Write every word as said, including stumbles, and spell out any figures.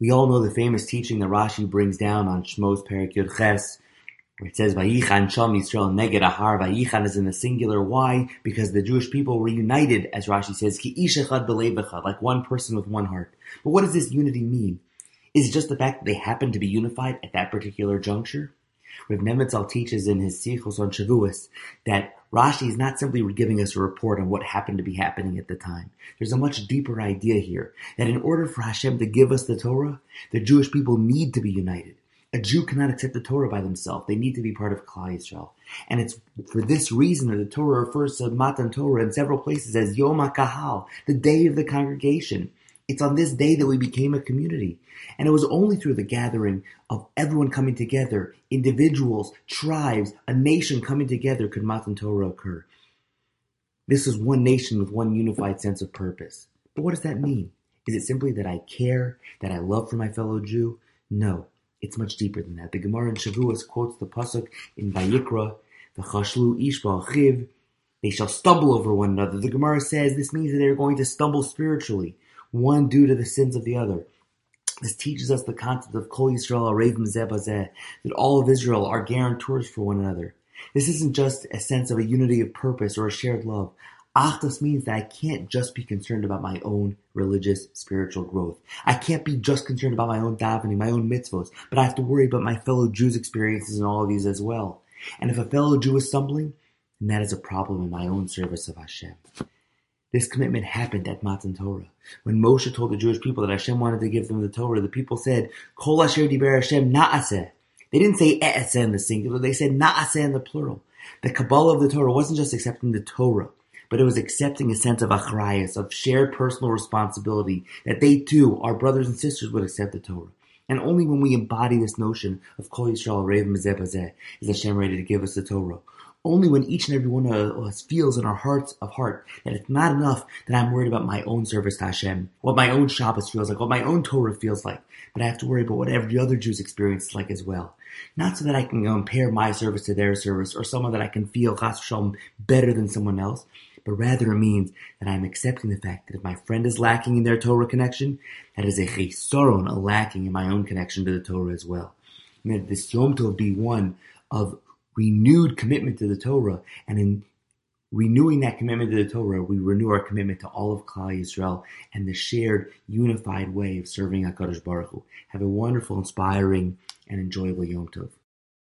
We all know the famous teaching that Rashi brings down on Shmos Perek Yud Ches, where it says, Vayichan Sham Yisrael Neged Ahar. Vayichan is in the singular. Why? Because the Jewish people were united, as Rashi says, Ki ish echad b'lev echad, like one person with one heart. But what does this unity mean? Is it just the fact that they happened to be unified at that particular juncture? Rav Nemetzal teaches in his Sichos on Shavuos that Rashi is not simply giving us a report on what happened to be happening at the time. There's a much deeper idea here, that in order for Hashem to give us the Torah, the Jewish people need to be united. A Jew cannot accept the Torah by themselves. They need to be part of Klal Yisrael. And it's for this reason that the Torah refers to Matan Torah in several places as Yom HaKahal, the day of the congregation. It's on this day that we became a community. And it was only through the gathering of everyone coming together, individuals, tribes, a nation coming together, could Matan Torah occur. This is one nation with one unified sense of purpose. But what does that mean? Is it simply that I care, that I love for my fellow Jew? No, it's much deeper than that. The Gemara in Shavuos quotes the pasuk in Vayikra, V'chashlu ish ba'achiv, they shall stumble over one another. The Gemara says this means that they're going to stumble spiritually, one due to the sins of the other. This teaches us the concept of Kol Yisrael Arevim Zeh Bazeh, that all of Israel are guarantors for one another. This isn't just a sense of a unity of purpose or a shared love. Achdus means that I can't just be concerned about my own religious, spiritual growth. I can't be just concerned about my own davening, my own mitzvos, but I have to worry about my fellow Jews' experiences in all of these as well. And if a fellow Jew is stumbling, then that is a problem in my own service of Hashem. This commitment happened at Matan Torah. When Moshe told the Jewish people that Hashem wanted to give them the Torah, the people said, Kol asher diber Hashem na'aseh. They didn't say e'aseh in the singular, they said na'aseh in the plural. The Kabbalah of the Torah wasn't just accepting the Torah, but it was accepting a sense of achrayus, of shared personal responsibility, that they too, our brothers and sisters, would accept the Torah. And only when we embody this notion of Kol Yisrael Arevim Zeh Bazeh is Hashem ready to give us the Torah. Only when each and every one of us feels in our hearts of heart that it's not enough that I'm worried about my own service to Hashem, what my own Shabbos feels like, what my own Torah feels like, but I have to worry about what every other Jew's experience is like as well. Not so that I can compare my service to their service, or someone that I can feel Chas v'Shalom better than someone else, but rather it means that I'm accepting the fact that if my friend is lacking in their Torah connection, that is a chisaron, a lacking in my own connection to the Torah as well. And that this Yom Tov be one of renewed commitment to the Torah, and in renewing that commitment to the Torah, we renew our commitment to all of Klal Yisrael and the shared, unified way of serving HaKadosh Baruch Hu. Have a wonderful, inspiring, and enjoyable Yom Tov.